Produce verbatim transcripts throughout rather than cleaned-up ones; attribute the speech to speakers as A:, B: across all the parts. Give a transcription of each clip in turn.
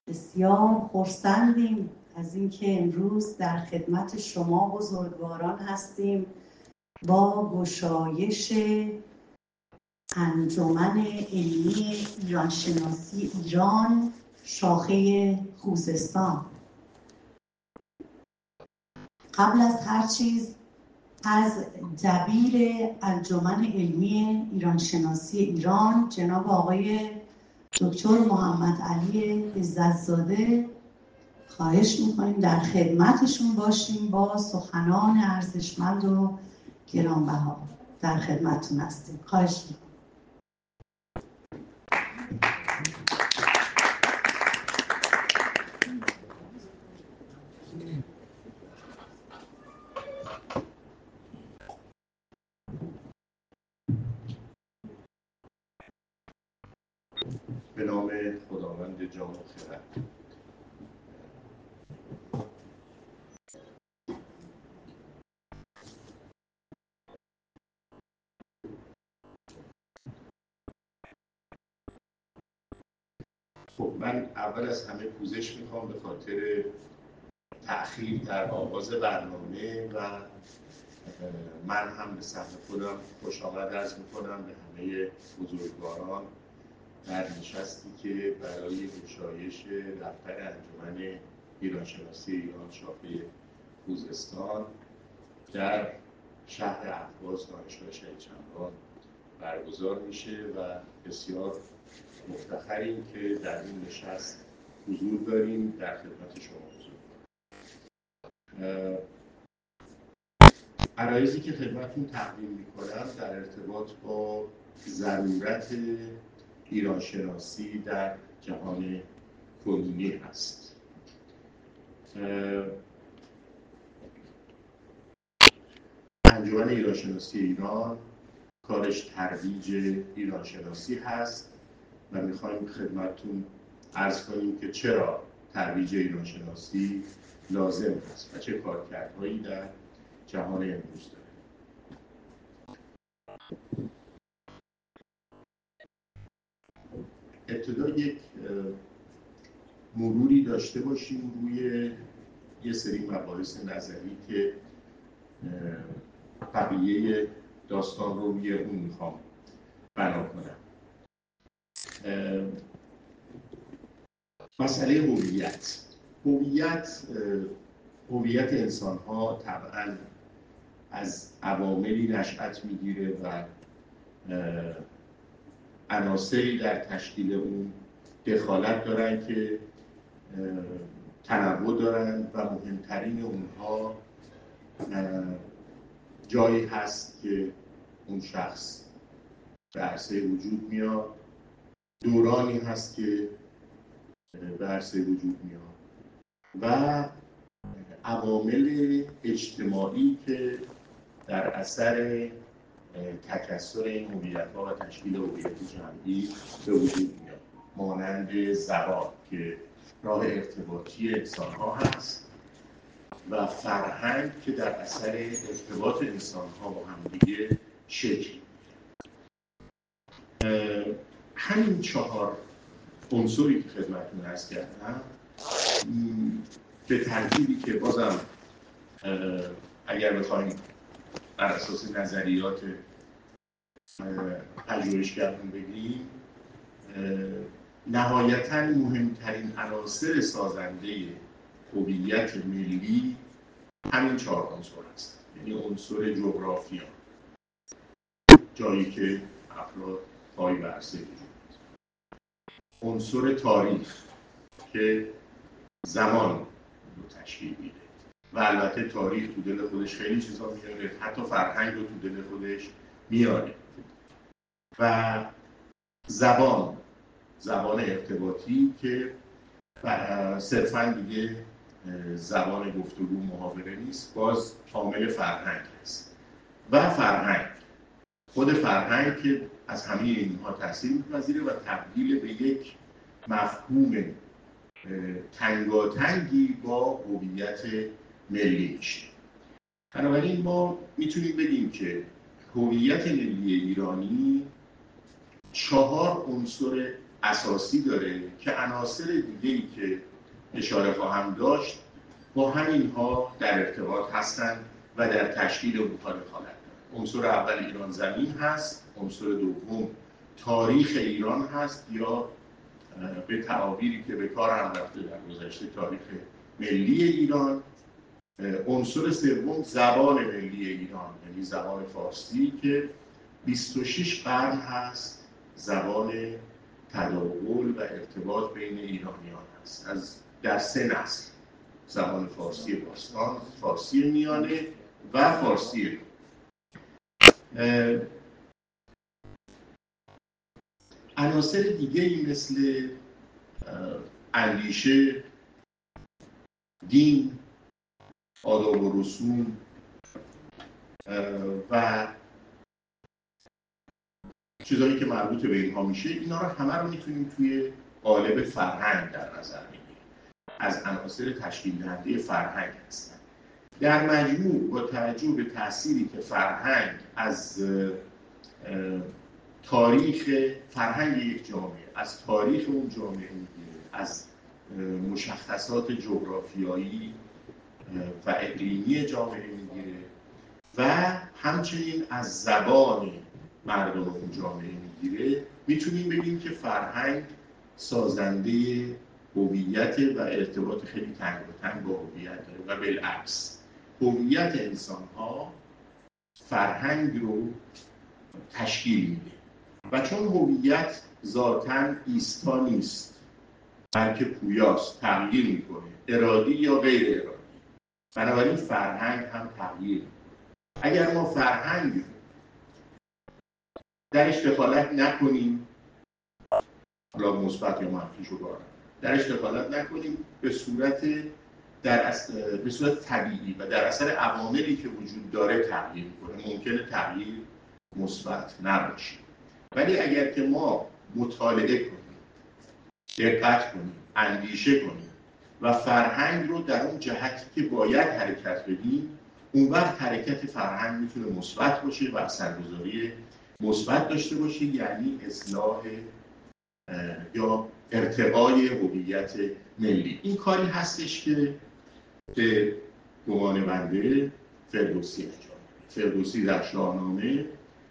A: بسیار خرسندیم از اینکه امروز در خدمت شما بزرگواران هستیم با گشایش انجمن علمی ایرانشناسی ایران شاخه خوزستان. قبل از هر چیز از دبیر انجمن علمی ایرانشناسی ایران جناب آقای دکتر محمد علی عزت‌زاده خواهش می‌کنیم در خدمتشون باشیم با سخنان ارزشمند و گرانبها. در خدمتتون هستیم. خواهش می‌کنم.
B: به نام خداوند جان و خرد. خب من اول از همه پوزش میخوام به خاطر تأخیر در آغاز برنامه و من هم به صحنه خودم خوش آمد عرض میکنم به همه بزرگواران در نشستی که برای گشایش دفتر انجمن ایرانشناسی ایران شاخه خوزستان در شهر اهواز دانشگاه شهید چمران برگزار میشه و بسیار مفتخریم که در این نشست حضور داریم در خدمت شما حضور داریم. عرایضی که خدمتتون تقدیم میکنم در ارتباط با ضرورت ایرانشناسی در جهان کنونی هست. انجمن ایرانشناسی ایران کارش ترویج ایرانشناسی هست و میخوایم خدمتتون عرض کنیم که چرا ترویج ایرانشناسی لازم هست و چه کارکردهایی در جهان امروز داره. ابتدا یک مروری داشته باشیم روی یه سری مباحث نظری که بقیه داستان رو روی اون میخوام بنا کنم. مسئله هویت. هویت هویت انسان‌ها طبعاً از عواملی نشأت میگیره و عناصری در تشکیل اون دخالت دارن که تنوع دارن و مهمترین اونها جایی هست که اون شخص به عرصه وجود میاد، دورانی هست که به عرصه وجود میاد و عوامل اجتماعی که در اثر تکثر این هویت‌ها و تشکیل هویت جمعی به وجود میاد، مانند زبان که راه ارتباطی انسان‌ها هست و فرهنگ که در اثر ارتباط انسان‌ها با همدیگه شکل می‌گیره. همین چهار عنصری که خدمتتون عرض کردم به ترتیبی که بازم اگر بخوایم بر اساس نظریات پژوهشگران بگیم نهایتاً مهمترین عناصر سازنده هویت ملی همین چهار عنصر هست. یعنی عنصر جغرافیا، جایی که افراد پای بر عرصه وجود دارند. عنصر تاریخ که زمان رو تشکیل میده و البته تاریخ تو دل خودش خیلی چیزا میاره، حتی فرهنگ رو تو دل خودش میاره. و زبان، زبان ارتباطی که صرفاً دیگه زبان گفتگو محاوره نیست، باز شامل فرهنگ است. و فرهنگ، خود فرهنگ که از همه اینها تأثیر می‌پذیره و تبدیل به یک مفهوم تنگاتنگی با هویت ملی میشه. بنابراین ما میتونیم بگیم که هویت ملی ایرانی چهار عنصر اساسی داره که عناصر دیگه‌ای که اشاره خواهم داشت با همینها در ارتباط هستند و در تشکیل اونها دخالت دارند. عنصر اول ایران زمین هست، عنصر دوم تاریخ ایران هست یا به تعابیری که به کار هم رفته در گذشته تاریخ ملی ایران. عنصر سوم زبان ملی ایران، یعنی زبان فارسی که بیست و شش قرن هست زبان تداول و ارتباط بین ایرانیان هست، از در سه نسل: زبان فارسی باستان، فارسی میانه و فارسی نو. عناصر دیگه‌ای مثل اندیشه، دین، آداب و رسوم و چیزایی که مربوط به اینها میشه، اینا رو همه رو میتونیم توی قالب فرهنگ در نظر بگیریم. از عناصر تشکیل دهنده فرهنگ هستن. در مجموع با توجه به تأثیری که فرهنگ از تاریخ فرهنگ یک جامعه، از تاریخ اون جامعه میگیره، از مشخصات جغرافیایی و اقلیمی جامعه میگیره و همچنین از زبان مردم اون جامعه میگیره، میتونیم بگیم که فرهنگ سازنده هویت و ارتباط خیلی تنگاتنگ با هویت داره و بالعکس هویت انسان‌ها فرهنگ رو تشکیل میده و چون هویت ذاتاً ایستا نیست بلکه پویاست، تغییر میکنه، ارادی یا غیر ارادی، بنابراین فرهنگ هم تغییر میکنه. اگر ما فرهنگ درش دخالت نکنیم، حالا مثبت یا منفیش رو دارم، درش دخالت نکنیم به صورت در اص... به صورت طبیعی و در اثر عواملی که وجود داره تغییر میکنه، ممکنه تغییر مثبت نباشه. ولی اگر که ما مطالعه کنیم، دقت کنیم، اندیشه کنیم و فرهنگ رو در اون جهتی که باید حرکت بدیم، اون وقت حرکت فرهنگ میتونه مثبت باشه و اثرگذاری مثبت داشته باشه، یعنی اصلاح یا ارتقای هویت ملی. این کاری هستش که به گمان بنده فردوسی انجام داد. فردوسی در شاهنامه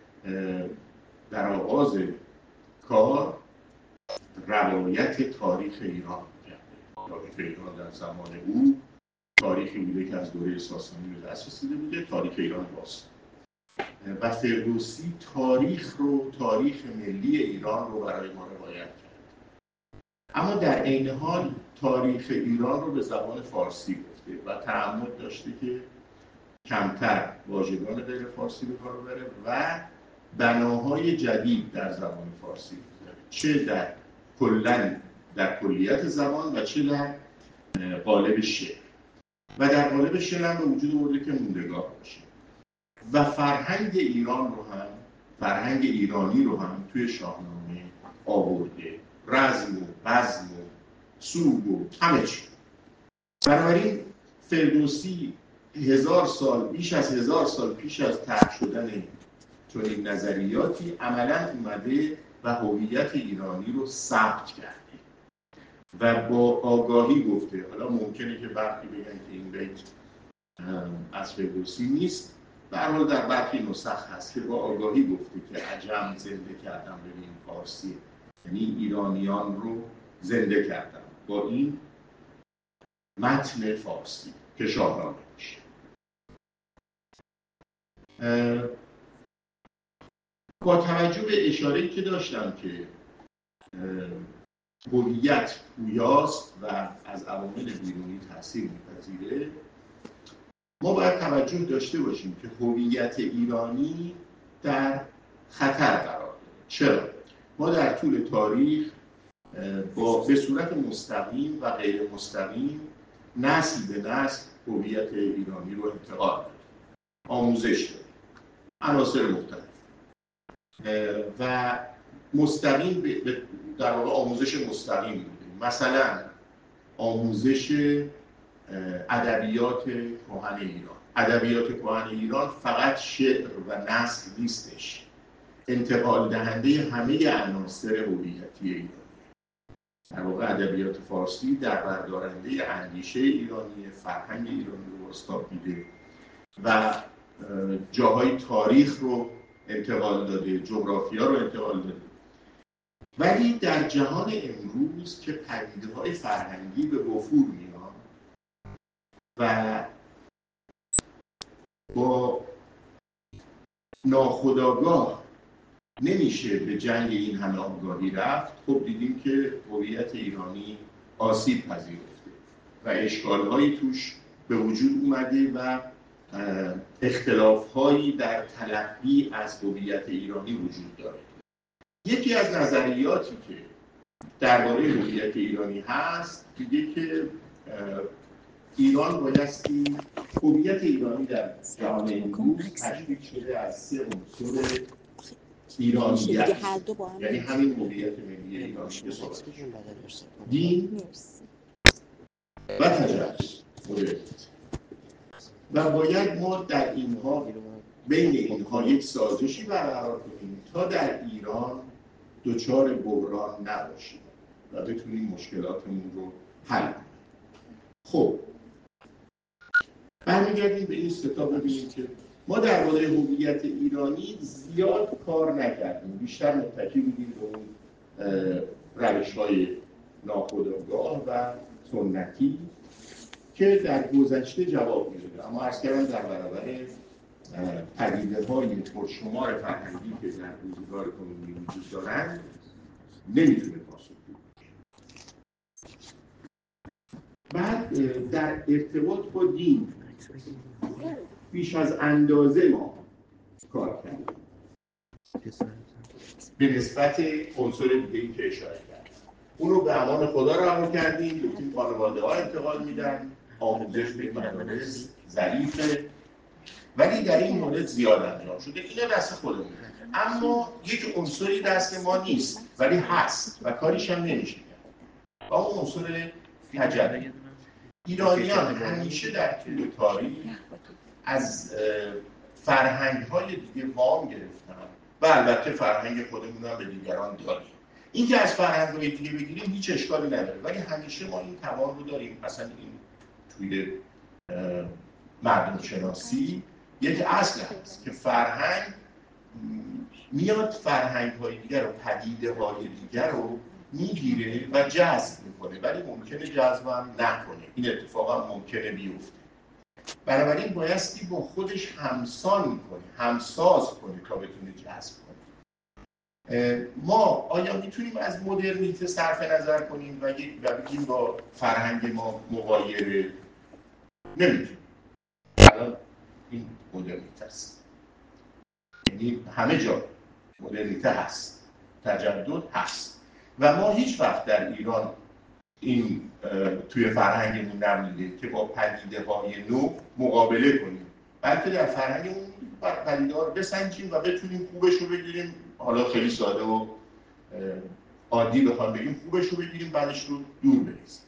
B: در آغاز کار روایت تاریخ ایران کرده. تاریخ ایران در زمان او تاریخی بوده که از دوره ساسانی به دست رسیده بوده، تاریخ ایران باستان. و فردوسی تاریخ رو، تاریخ ملی ایران رو برای ما روایت کرد. اما در عین حال تاریخ ایران رو به زبان فارسی گفته و تعمد داشته که کمتر واژگان غیر فارسی به کار ببره و بناهای جدید در زبان فارسی بذاره، چه در کلاً در کلیت زبان و چه در قالب شعر. و در قالب شعر هم به وجود آورده که موندگار باشه. و فرهنگ ایران رو هم، فرهنگ ایرانی رو هم توی شاهنامه آورده، رزم و بزم و سوگ و همه چی. بنابراین فردوسی هزار سال، بیش از هزار سال پیش از طرح شدن چنین نظریاتی عملاً اومده و هویت ایرانی رو ثبت کرده و با آگاهی گفته. حالا ممکنه که برخی بگن که این بیت از فردوسی نیست، به هر حال در برخی نسخ هست که با آگاهی گفته که عجم زنده کردم ببین فارسی، یعنی ایرانیان رو زنده کردم با این متن فارسی که شاهنامه میشه. با توجه به اشاره‌ای که داشتم که هویت پویاست و از عوامل بیرونی تاثیر می‌پذیره، ما باید توجه داشته باشیم که هویت ایرانی در خطر قرار داره. چرا؟ ما در طول تاریخ با به صورت مستقیم و غیر مستقیم نسل به نسل هویت ایرانی رو انتقال دادیم، آموزش دادیم، عناصر مختلف و مستقیم به در واقع آموزش مستقیم بودیم. مثلا آموزش ادبیات کهن ایران. ادبیات کهن ایران فقط شعر و نثر نیستش، انتقال دهنده همه عناصر هویتی ایران. در واقع ادبیات فارسی در بردارنده اندیشه ایرانی، فرهنگ ایرانی رو بازتاب میده و جاهای تاریخ رو انتقال داده، جغرافیا رو انتقال داده. ولی در جهان امروز که پدیده‌های فرهنگی به وفور میان و با ناخودآگاه نمیشه به جنگ این همه آگاهی رفت، خب دیدیم که هویت ایرانی آسیب پذیرفته و اشکال‌هایی توش به وجود اومده و اختلاف‌هایی در تلقی از هویت ایرانی وجود داره. یکی از نظریاتی که درباره هویت ایرانی هست میگه که ایران بایستی هویت ایرانی در جهان امروز تشکیل شده از سه عنصر ایرانیت، یعنی همین هویت ملی ایرانی که صحبت دین و تجربه و باید ما در اینها بین اینها یک سازشی برقرار کنیم تا در ایران دچار بحران نباشیم و بتونیم مشکلاتمون رو حل کنیم. خب برمیگردیم به این ستا ببینیم که ما درباره هویت ایرانی زیاد کار نکردیم، بیشتر متکی بودیم به اون روش‌های ناخودآگاه و سنتی که در گذشته جواب می‌داد، اما عرض کردم در برابر پدیده‌های پرشمار فرهنگی که در روزگار کنونی وجود دارند نمیتونه پاسخ بده. بعد در ارتباط با دین بیش از اندازه ما کار کردیم به نسبت عنصر دیگه‌ای که اشاره کردم. اون رو به امان خدا رها کردیم، گفتیم خانواده‌ها انتقال میدن، آموزش به مدارس ضعیفه، ولی در این مورد زیاد انجام شده. اینا دست خودمون، اما یک عنصری دست ما نیست ولی هست و کاریش هم نمیشه کرد و اون عنصر تجربه. ایرانیان همیشه در طول تاریخ از فرهنگ‌های دیگه وام گرفتن و البته فرهنگ خودمون هم به دیگران داریم. این که از فرهنگ‌های دیگه بگیریم هیچ اشکالی نداره، ولی همیشه ما این توان رو داریم. مثلا این توی مردم شناسی یک اصل هست که فرهنگ میاد فرهنگ‌های دیگر رو، پدیده‌های دیگر رو میگیره و جذب میکنه، ولی ممکنه جذب هم نکنه. این اتفاق هم ممکنه بیفته. بنابراین بایستی با خودش همسان کنه، همساز کنه تا بتونه جذب کنه. ما آیا میتونیم از مدرنیته صرف نظر کنیم و بگیم با فرهنگ ما مغایره؟ نمیتونیم. الان این مدرنیته است، یعنی همه جا مدرنیته هست، تجدد هست و ما هیچ وقت در ایران این توی فرهنگمون نمیده که با پدیده‌های نو مقابله کنیم، بلکه در فرهنگمون پدیده‌ها رو بسنجیم و بتونیم خوبش رو بگیریم. حالا خیلی ساده و عادی بخوام بگیم خوبش رو بگیریم، بعدش رو دور بریزیم.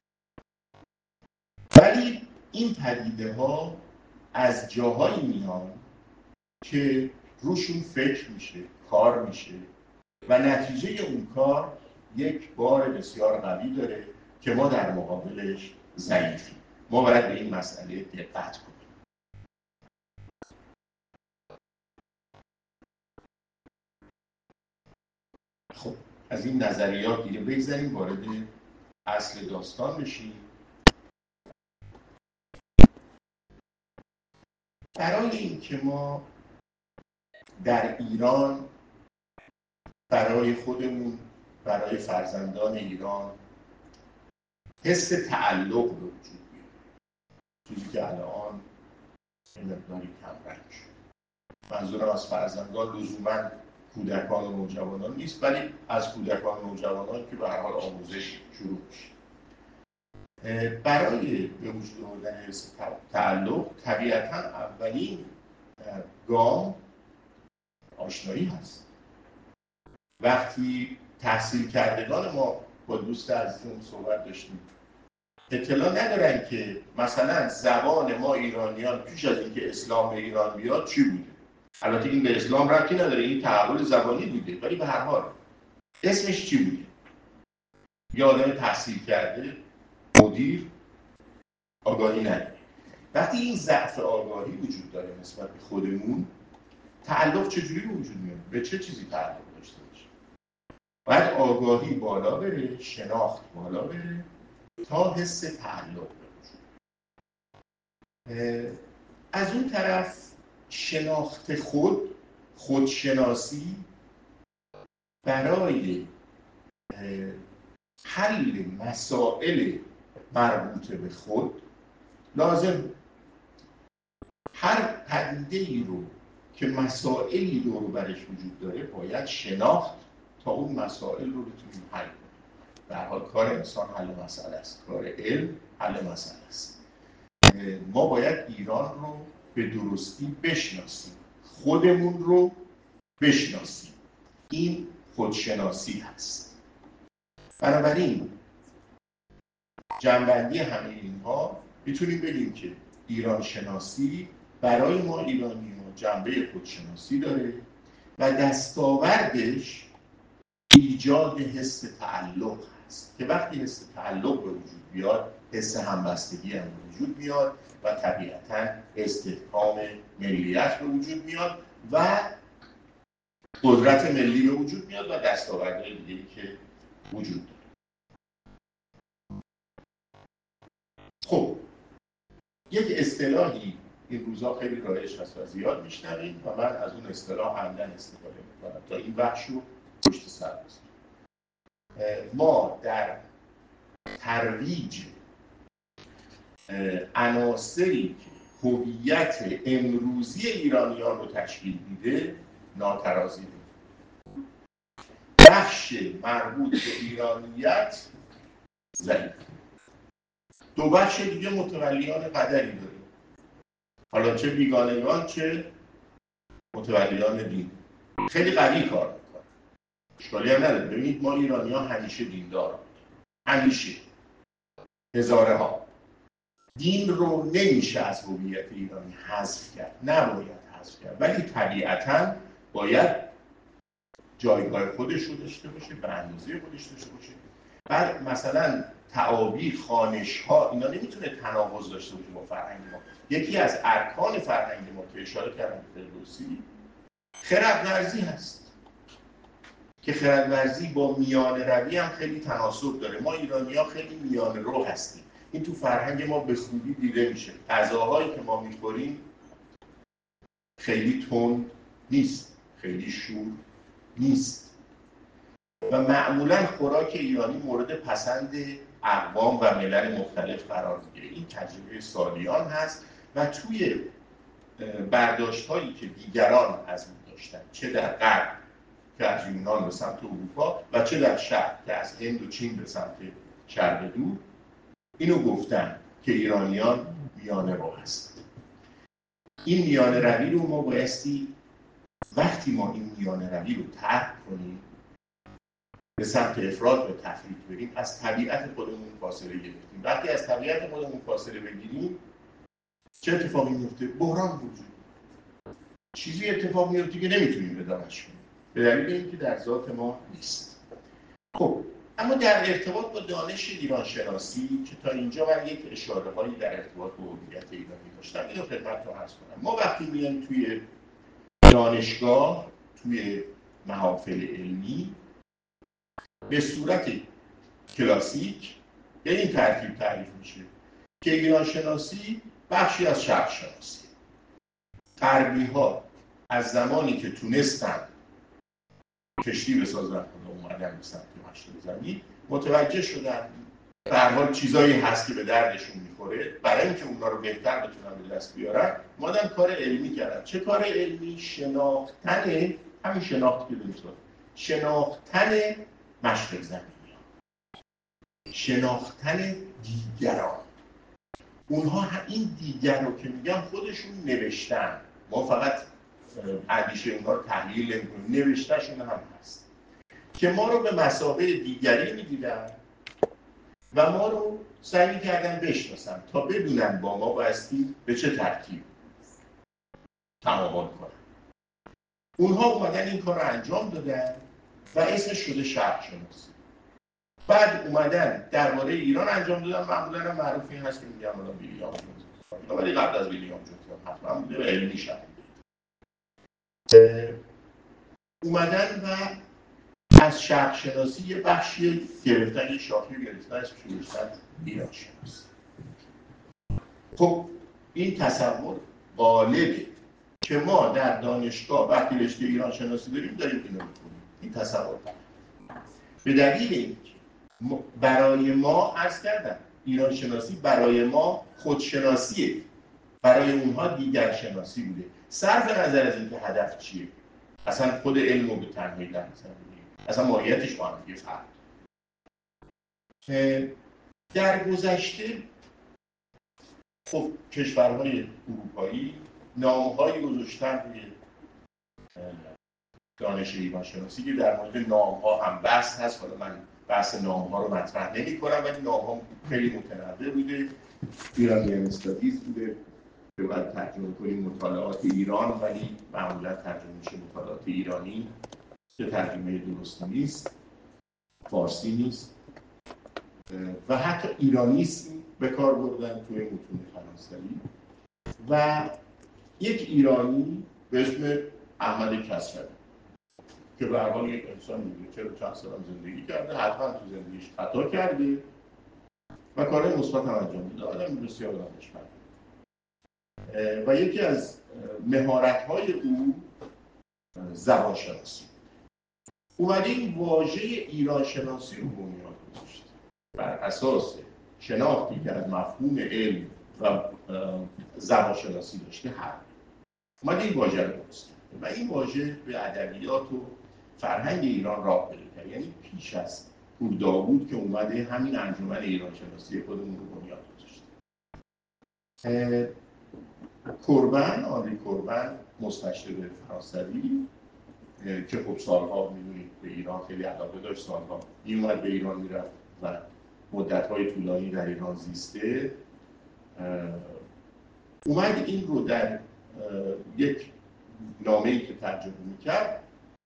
B: ولی این پدیده‌ها از جاهایی میان که روشون فکر میشه، کار میشه و نتیجه اون کار یک بار بسیار قوی داره که ما در مقابلش ضعیفیم. ما باید به این مسئله دقت کنیم. خب از این نظریات دیگه بگذاریم، وارد اصل داستان بشیم. برای اینکه ما در ایران برای خودمون، برای فرزندان ایران حس تعلق به وجود بیاره، چیزی که الان مقداری کم رنگ شد. منظورم از فرزندان لزوماً کودکان و نوجوانان نیست، ولی از کودکان و نوجوانان که به هر حال آموزش شروع میشه. برای به وجود آوردن حس تعلق طبیعتاً اولین گام آشنایی هست. وقتی تحصیل کردگان ما با دوست عزیزمون صحبت داشتیم، اطلاع ندارن که مثلا زبان ما ایرانیان پیش از اینکه اسلام به ایران بیاد چی بوده. البته این به اسلام ربطی نداره، این تحول زبانی بوده، ولی به هر حال اسمش چی بوده؟ یه آدم تحصیل کرده مدیر آگاهی نداره. وقتی این ضعف آگاهی وجود داره نسبت به خودمون، تعلق چجوری به وجود میاد؟ به چه چیزی تعلق داشته باشه؟ باید آگاهی بالا بره، شناخت بالا بره تا حس تعلق بشه. از اون طرف شناخت خود، خودشناسی برای حل مسائل مربوط به خود لازم هر پدیده‌ای رو که مسائلی دور و برش وجود داره باید شناخت تا اون مسائل رو بتونیم حل کنیم. به هر حال کار انسان حل مسئله است، کار علم حل مسئله است. ما باید ایران رو به درستی بشناسیم، خودمون رو بشناسیم. این خودشناسی هست. بنابراین جنبندی همه اینها میتونیم بگیم که ایران شناسی برای ما ایرانی‌ها جنبه خودشناسی داره و دستاوردش ایجاد حس تعلق هست که وقتی حس تعلق به وجود بیاد حس همبستگی هم به وجود میاد و طبیعتاً استحکام ملیت به وجود میاد و قدرت ملی به وجود میاد و دستاوردهای دیگه‌ای که وجود داره. خب یک اصطلاحی این روزا خیلی رایج هست و زیاد میشنویم و من از اون اصطلاح عمدن استفاده میکنم تا این بخش رو پشت سر بذاریم. ما در ترویج عناصری که هویت امروزی ایرانیان رو تشکیل میده ناترازی داریم. بخش مربوط به ایرانیت ضعیف. دو بخش دیگه متولیان قدری داریم، حالا چه بیگانگان چه متولیان دین. خیلی قوی کار میکنن، اشکالی هم نداره. ببینید ما ایرانی ها همیشه دیندار، همیشه هزاره ها. دین رو نمیشه از هویت ایرانی حذف کرد، نباید حذف کرد، ولی طبیعتاً باید جایگاه خودش رو داشته باشه، به اندازه خودش داشته باشه. بعد مثلا تعابیر، خوانش ها اینا نمیتونه تناقض داشته باشه با فرهنگ ما. یکی از ارکان فرهنگ ما که اشاره کردم فردوسی خردورزی هست که خردورزی با میانه روی هم خیلی تناسب داره. ما ایرانی‌ها خیلی میانه رو هستیم، این تو فرهنگ ما به خوبی دیده میشه. غذاهایی که ما میخوریم خیلی تند نیست، خیلی شور نیست و معمولا خوراک ایرانی مورد پسند اقوام و ملل مختلف قرار میگیره. این تجربه سالیان هست و توی برداشت‌هایی که دیگران از ما داشتن، چه در غرب که از یونان به سمت اروپا و چه در شرق که از هند و چین به سمت شرق دور، اینو گفتن که ایرانیان میانه رو هستند. این میانه روی رو ما بایستی وقتی ما این میانه روی رو ترک کنیم به سمت افراط و تفریط بریم، از طبیعت خودمون فاصله گرفتیم. وقتی از طبیعت خودمون فاصله بگیریم چه اتفاقی میفته؟ بحران وجود. چیزی اتفاق میفته که نمیتونیم ادامه‌اش کنیم به دلیل اینکه در ذات ما نیست. خب اما در ارتباط با دانش ایران شناسی که تا اینجا من یک اشاره هایی در ارتباط با هویت ایرانی داشتم، اینو خدمتتون عرض کنم. ما وقتی میایم توی دانشگاه، توی محافل علمی، به صورت کلاسیک به این ترتیب تعریف میشه که ایران شناسی بخشی از شرق شناسی. غربی ها از زمانی که تونستن کشتی بسازن و اومدن به سمت مشرق زمین متوجه شدن به هر حال چیزایی هست که به دردشون میخوره. برای اینکه اونا رو بهتر بتونن به دست بیارن اومدن کار علمی کردن. چه کار علمی؟ شناختن، همین شناخت که دونستان، شناختن مشرق زمین، شناختن دیگران. اونها این دیگر رو که میگن خودشون نوشتن، ما فقط اندیشه اونها رو تحلیل نمی‌کنیم، نوشتهشون هم هست که ما رو به مثابه دیگری می‌دیدن و ما رو سعی می‌کردن بشناسن تا بدونن با ما بایستی به چه ترتیب تعامل کنن. اونها اومدن این کار رو انجام دادن و اسمش شده شرق شناسی. بعد اومدن درباره ایران انجام دادن، معمولا هم معروف این هست که میگم حالا ویلیام جونز، ولی قبل از ویلیام جونز حتما بوده و علمی شد. اومدن و از شرق شناسی یه بخشی گرفتن، یه شاخی گرفتن اسمش رو گذاشتن ایران شناسی. خب این تصور غالبه که ما در دانشگاه وقتی رشته ایران شناسی داریم داریم اینو می‌کنیم. این تصور به دلیل اینکه برای ما عرض کردم ایران شناسی برای ما خودشناسیه، برای اونها دیگر شناسی بوده. صرف نظر از اینکه هدف چیه، اصلا خود علم رو به تنهایی در نظر بگیریم، اصلا ماهیتش با هم دیگه فرق. در گذشته خب کشورهای اروپایی نام‌هایی گذاشتن روی دانش ایران شناسی که در مورد نام‌ها هم بحث هست. حالا من بحث نام‌ها رو مطرح نمی‌کنم، ولی نام‌ها خیلی متنوع بوده. ایرانیان استادیز بوده که باید ترجمه کنیم مطالعات ایران، ولی معمولا ترجمه میشه مطالعات ایرانی که ترجمه درستی نیست، فارسی نیست و حتی ایرانیسم به کار بردن توی متون فرانسوی. و یک ایرانی به اسم احمد کسروی که به هر حال یک انسان میگه چرا چند سال زندگی کرده، حتما تو زندگیش خطا کرده و کارهای مثبت هم انجام داده، آدم بسیار دانشمند. و یکی از مهارت‌های او زبان شناسی. اومده این واژه ایران شناسی رو بنیاد گذاشته بر اساس شناختی که از مفهوم علم و زبان شناسی داشته. هر اومده این واژه رو درست کرده و این واژه به ادبیات و فرهنگ ایران راه پیدا کرد. یعنی پیش از پور داوود که اومده همین انجمن ایران شناسی خودمون رو بنیاد گذاشته. کوربن، آنری کوربن، مستشرق فرانسوی که خب سالها می‌دونید به ایران خیلی علاقه داشت، سالها میومد به ایران میرفت و مدت‌های طولانی در ایران زیسته، اومد این رو در یک نامه‌ای که ترجمه می‌کرد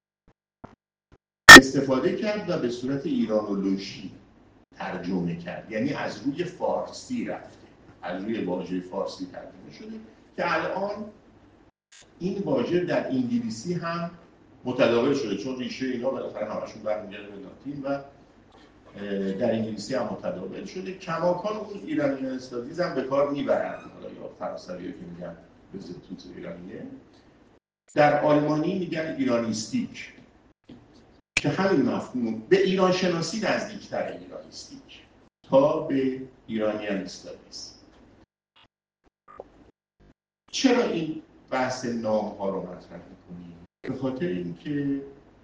B: استفاده کرد و به صورت ایرانولوژی ترجمه کرد. یعنی از روی فارسی رفته، از روی واژه فارسی ترجمه شده که الان این واژه در انگلیسی هم متداول شده، چون ریشه اینا بالاخره همشون برمیگرده به لاتین و در انگلیسی هم متداول شده. کماکان اون ایرانی استادیز هم به کار میبرن، حالا یا فرانسوی که میگن بزرگتوت ایرانیه، در آلمانی میگن ایرانیستیک که همین مفهوم به ایران شناسی نزدیکتر، ایرانیستیک تا به ایرانیان استادیز. چرا این بحث نام ها رو مطرح میکنیم؟ به خاطر اینکه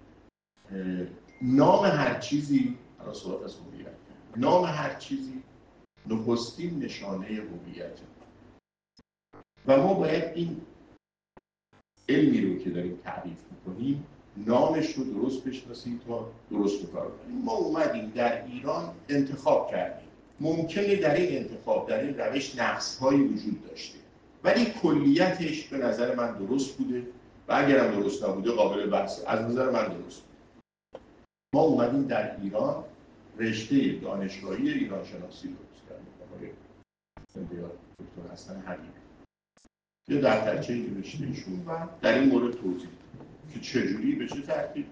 B: نام هر چیزی، الان صحبت از هویت، نام هر چیزی نخستین نشانه هویت و ما باید این علمی رو که داریم تعریف میکنیم نامش رو درست بشناسیم تا درست بکار کنیم. ما اومدیم در ایران انتخاب کردیم، ممکنه در این انتخاب در این روش نقص‌هایی وجود داشته ولی کلیتش به نظر من درست بوده و اگرم درست نبوده قابل بحثه. از نظر من درست بود. ما اومدیم در ایران رشته دانشگاهی ایران شناسی درست کردیم. آقای دکتر حسن حبیبی یه دفترچه نوشته ایشون و در این مورد توضیح که چجوری به چه ترتیب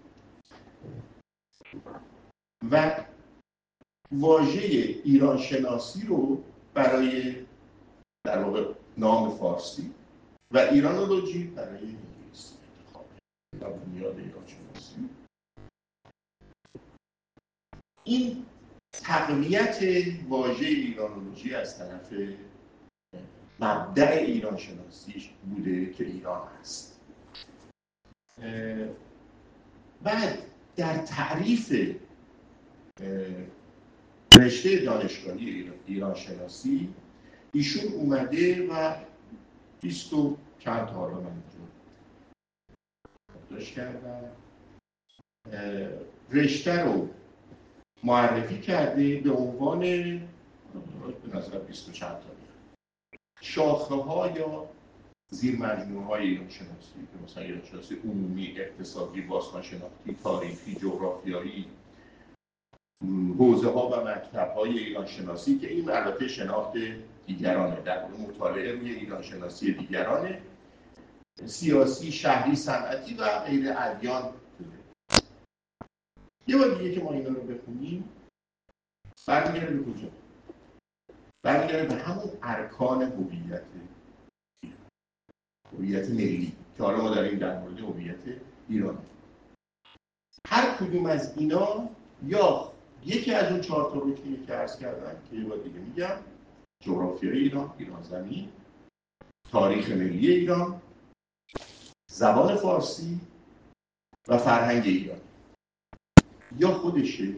B: و واژه ایران شناسی رو برای در واقع نام فارسی و ایرانولوژی برای انگلیسی انتخاب و بنیاد ایران شناسی. این تقویت واژه ایرانولوژی از طرف مبدأ ایران شناسیش بوده که ایران هست. بعد در تعریف رشته دانشگاهی ایران شناسی ایشون اومده و بیست و چند تا رو من داشت کردم رشته رو معرفی کرده به عنوان به نظر بیست و چند تا شاخه ها یا زیر مجموعه های ایران شناسی که مثلا ایران شناسی عمومی، اقتصادی، باستان شناختی، تاریخی، جغرافیایی حوزه ها و مکتب های ایران شناسی که این البته شناخت دیگرانه، در مطالعه روی ایران شناسی دیگرانه، سیاسی، شهری، صنعتی و غیر ادیان. یه بار دیگه که ما اینا رو بخونیم برمیگرده به کجا؟ برمیگرده به همون ارکان هویت هویت ملی که حالا ما داریم در مورد هویت ایران. هر کدوم از اینا یا یکی از اون چهار تا رکنی که عرض کردم که یه بار دیگه میگم، جغرافیای ایران، ایران زمین، تاریخ ملی ایران، زبان فارسی و فرهنگ ایران، یا خودشه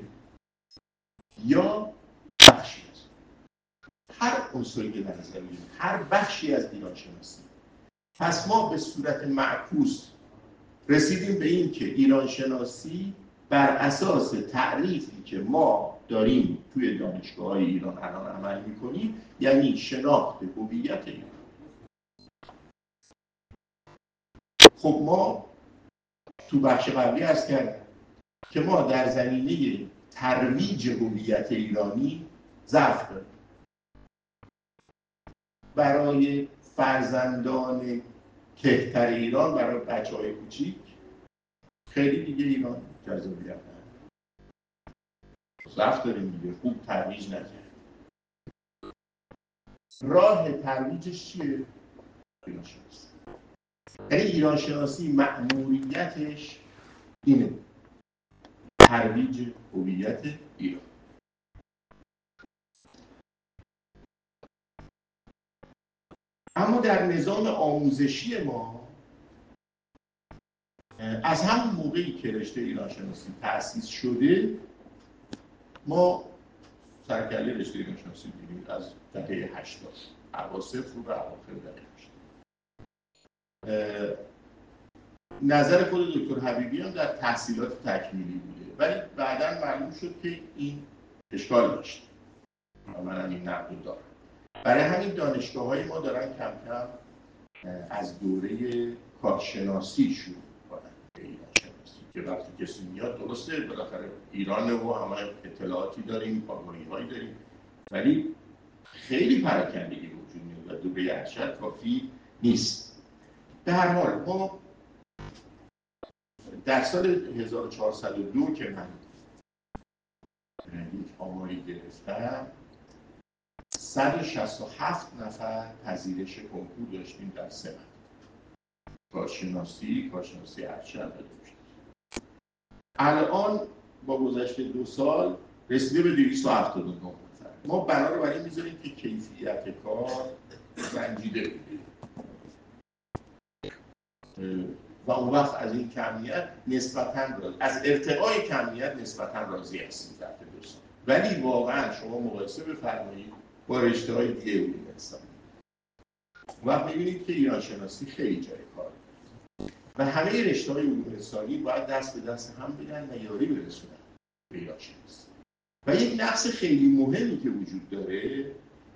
B: یا بخشی از هر عنصری که در نظر بگیریم، هر بخشی از ایران شناسی. پس ما به صورت معکوس رسیدیم به این که ایران شناسی بر اساس تعریفی که ما داریم توی دانشگاه‌های ایران الان عمل می‌کنیم، یعنی شناخت هویت ایران. خب ما تو بخش قبلی عرض کردم که ما در زمینه ترویج هویت ایرانی ضعف داریم. برای فرزندان کهتر ایران، برای بچه‌های کوچیک خیلی دیگه ایران جذابیت نداره. ضعف داریم دیگه، خوب ترویج نکرد. راه ترویجش چیه؟ ایران شناسی. یعنی ایران شناسی مأموریتش اینه، ترویج هویت ایران. اما در نظام آموزشی ما از همون موقعی که رشته ایران شناسی تأسیس شده، ما سرکله رشته ایران شناسی دیدیم از دهه هشتاد، اواسط رو به اواخر دهه هشتاد. نظر خود دکتر حبیبی هم در تحصیلات تکمیلی بوده، ولی بعداً معلوم شد که این اشکال داشت و من هم این نقد دارم. برای همین دانشگاه‌های ما دارن کم کم از دوره کارشناسی شروع کنن به ایران شناسی، که وقتی کسی میاد درسته بالاخره ایران و همه اطلاعاتی داریم، آگاهی‌هایی داریم، ولی خیلی پراکندگی وجود میاد و دوره ارشد کافی نیست. به هر حال ما در سال هزار و چهارصد و دو که من یک آماری گرفتم، صد و شصت و هفت نفر پذیرش کنکور داشتیم در سه ماه. کارشناسی، کارشناسی ارشد داشتیم. الان با گذشت دو سال رسیده به دویست و هفتاد و نه نفر. ما بنا رو برای میذاریم که کیفیت کار سنجیده بگیریم و اون وقت از این کمیت نسبتاً راضی، از ارتقای کمیت نسبتاً راضی هستیم در دو سال. ولی واقعاً شما مقایسه بفرمایید با رشته‌های دیگه علوم انسانی، و می‌بینید که ایران شناسی خیلی جای کار و همه رشته‌های علوم انسانی باید دست به دست هم بدن و یاری برسونن به ایران شناسی. و یک نقص خیلی مهمی که وجود داره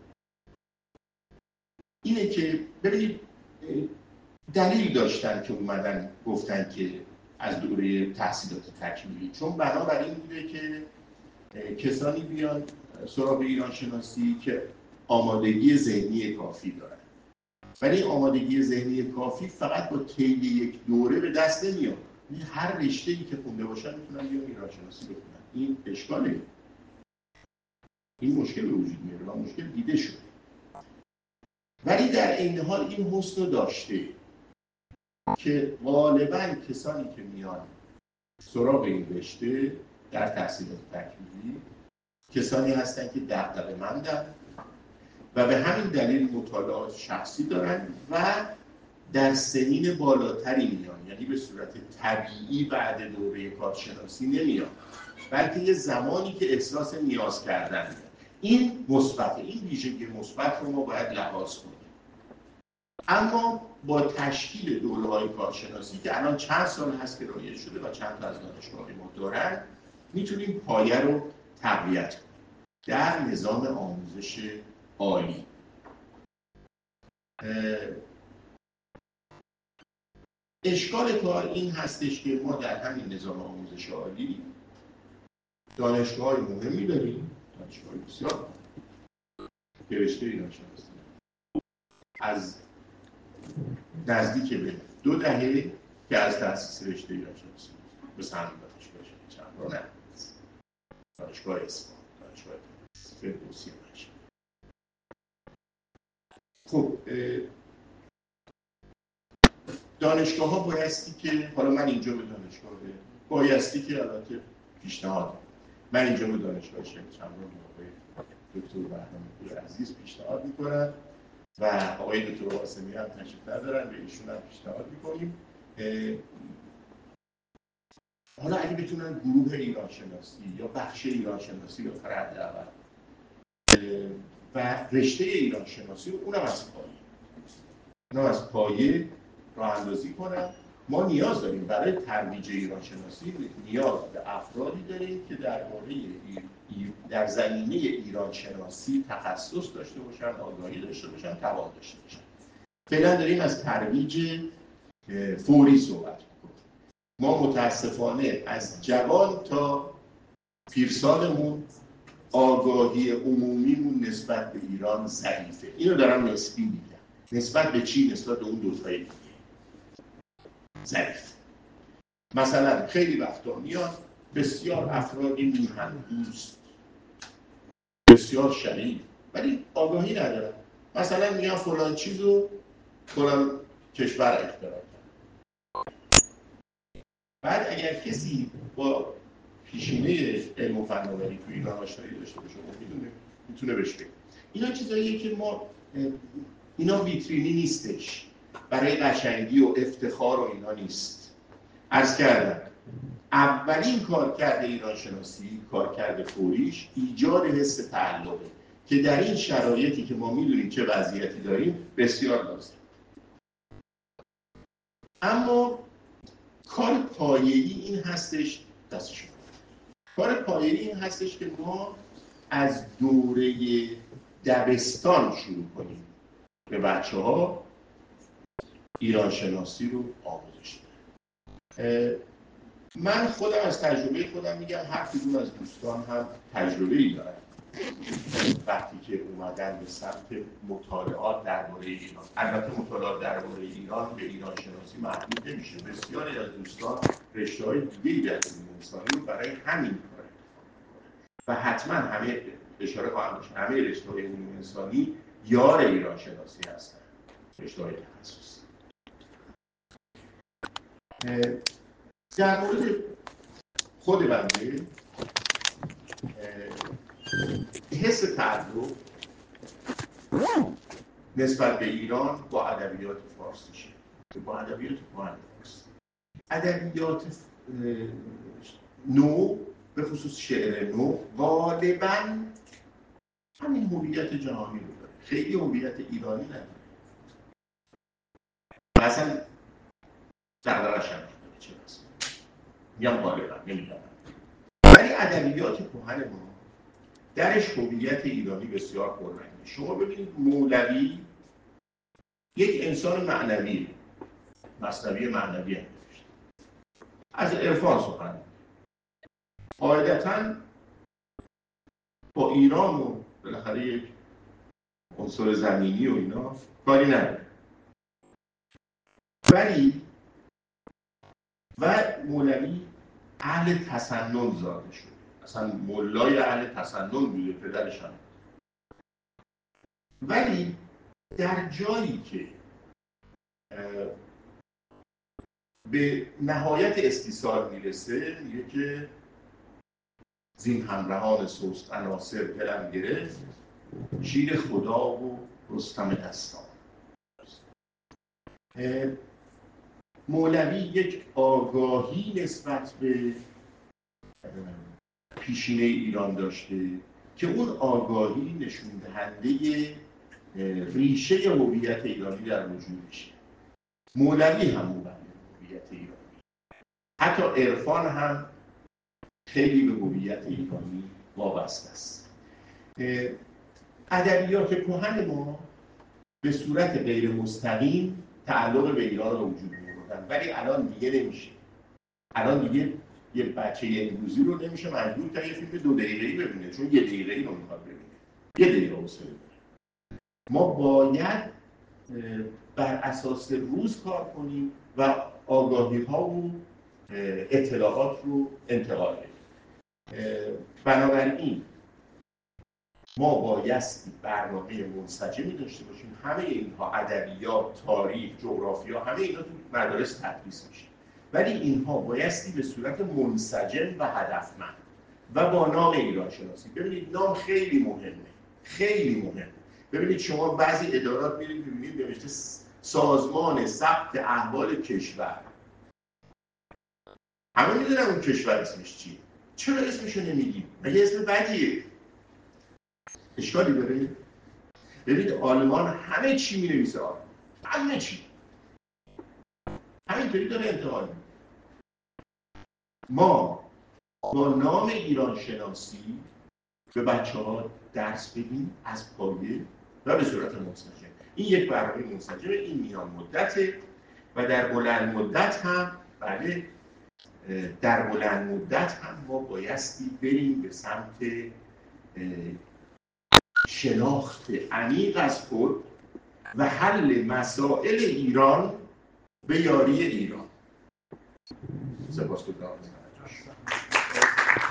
B: اینه که ببینید دلیل داشتن که اومدن گفتن که از دوره تحصیلات تکمیلی، چون بنابراین بوده که کسانی بیان سراغ ایران شناسی که آمادگی ذهنی کافی دارن. ولی آمادگی ذهنی کافی فقط با طی یک دوره به دست نمیاد. هر رشته‌ای که خونده باشن میتونن بیان ایران شناسی بخونن. این اشکاله. این مشکل به وجود میاره و مشکل دیده شده. ولی در این حال این حسن داشته که غالباً کسانی که میان سراغ این رشته در تحصیلات تکمیلی کسانی هستن که دغدغه‌مندن و به همین دلیل مطالعات شخصی دارن و در سنین بالاتری میان، یعنی به صورت طبیعی بعد دوره کارشناسی نمیان، بلکه یه زمانی که احساس نیاز کردن میاد. این مثبت، این ویژگی مثبت رو ما باید لحاظ کنیم. اما با تشکیل دوره‌های کارشناسی که الان چند سال هست که رایج شده و چند تا از دانشگاه‌های ما دارن، میتونیم پایه رو تقویت کنیم در نظام آموزش عالی. اشکال کار این هستش که ما در همین نظام آموزش عالی دانشگاه مهمی داریم، دانشگاه بسیار که رشته ایران شناسی از نزدیک به دو دهه که از تأسیس رشته ایران شناسی به سهم دانشگاه چند را نه دانشگاه اصفهان، دانشگاه فردوسی باشه. خب دانشگاه ها بایستی که حالا من اینجا به دانشگاه بایستی که البته پیشنهاد من اینجا به دانشگاه شیخ چمران آقای دکتر بهرام پور عزیز پیشنهاد میکنم و آقای دکتر قاسمی هم تشریف ندارن، به ایشون هم پیشنهاد میکنیم. حالا اگه بتونن گروه ایران شناسی یا بخش ایران شناسی یا فرد اول و رشته ایران شناسی رو اونم از پایه اونم از پایه راه اندازی کنن. ما نیاز داریم برای ترویج ایران شناسی نیاز به افرادی داریم که درباره در زمینه ایران شناسی تخصص داشته باشن، آگاهی داشته باشن، توان داشته باشن. فعلا داریم از ترویج فوری صحبت می‌کنیم. ما متاسفانه از جوان تا پیرسالمون آگاهی عمومیمون نسبت به ایران ضعیفه. اینو دارم نسبی میگم. نسبت به چی؟ نسبت به اون دوتای دیگه ضعیف. مثلا خیلی وقتا میاد بسیار افرادی میهن دوست بسیار شریف ولی آگاهی ندارن. مثلا میگن فلان چیزو فلان کشور اختراع کرد. بعد اگر کسی با پیشینه علم و فناوری تو ایران آشنایی داشته باشه میدونه میتونه بهش بگه. اینا چیزاییه که ما اینا ویترینی نیستش، برای قشنگی و افتخار و اینا نیست. عرض کردم اولین کار کرده ایران شناسی، کار کرده فوریش ایجاد حس تعلقه که در این شرایطی که ما میدونیم چه وضعیتی داریم بسیار لازم. اما کار پایه‌ای این هستش دستشون کار پایه‌ای این هستش که ما از دوره دبستان شروع کنیم به بچه ها ایران شناسی رو آموزش بدیم. من خودم از تجربه خودم میگم هر کدوم از دوستان هم تجربه‌ای دارن وقتی که اومدن به سمت مطالعات درباره ایران. البته مطالعات درباره ایران به ایران شناسی محدود نمیشه. بسیاری از دوستان رشته‌های دیگه‌ای در علوم انسانی رو برای همین کار و حتما همه اشاره خواهم داشت همه رشته‌های علوم انسانی یار ایران شناسی هستن. رشته‌های تخصصی. در مورد خود بنده حس تعلق نسبت به ایران با ادبیات فارسیشه، با ادبیات کهن فارسی. ادبیات نو به خصوص شعر نو غالباً همین هویت جهانی رو داره، خیلی هویت ایرانی نداره. مثلا دغدغه‌اش هم نداره چه بس میگم غالباً نمیدونم. ولی ادبیات کهن ما درش هویت ایرانی بسیار پررنگه. شما ببینید مولوی یک انسان معنوی، مثنوی معنوی هم داشت، از عرفان سخن قاعدتاً با ایران و بالاخره یک عنصر زمینی و اینا کاری نداره. ولی و مولوی اهل تسنن زاده شد، اصلا مولای اهل تسنن بوده پدرش هم. ولی در جایی که به نهایت استیصال میرسه میگه که زین همراهان سست عناصر دلم گرفت شیر خدا و رستم دستان. مولوی یک آگاهی نسبت به پیشینه ایران داشته که اون آگاهی نشون دهنده ریشه هویت ایرانی در وجودشه. مولوی هم مولوی هویت ایرانی، حتی عرفان هم خیلی به هویت ایرانی وابسته است. ادبیات کهن ما به صورت غیر مستقیم تعلق به ایران رو وجود می‌آوردن، ولی الان دیگه نمیشه. الان دیگه یه بچه امروزی رو نمیشه مجبور کرد یه فیلم دو دقیقه‌ای ببینه، چون یه دقیقه‌ای رو میخواد ببینه، یه دقیقه حوصله داره. ما باید بر اساس روز کار کنیم و آگاهی ها و اطلاعات رو انتقال بدیم. بنابراین ما بایستی برنامه منسجمی داشته باشیم. همه اینها ادبیات، تاریخ، جغرافیا، همه اینا تو مدارس تدریس میشه، ولی اینها بایستی به صورت منسجم و هدفمند و با نام ایران شناسی. ببینید نام خیلی مهمه، خیلی مهمه. ببینید شما بعضی ادارات میرید میبینید نوشته سازمان ثبت احوال کشور. همه میدونن اون کشور اسمش چیه، چرا اسمشو نمیگیم؟ مگه اسم بدیه؟ اشکالی داره؟ ببینید آلمان همه چی می‌نویسه، آلمان همه چی همینطوری داره انتقال میده. ما با نام ایران شناسی به بچه ها درس بدیم از پایه و به صورت منسجم. این یک برنامه منسجم، این میان مدته و در بلند مدت هم بله در بلند مدت هم ما بایستی بریم به سمت شناخت عمیق از خود و حل مسائل ایران به یاری ایران. سپاسگزارم.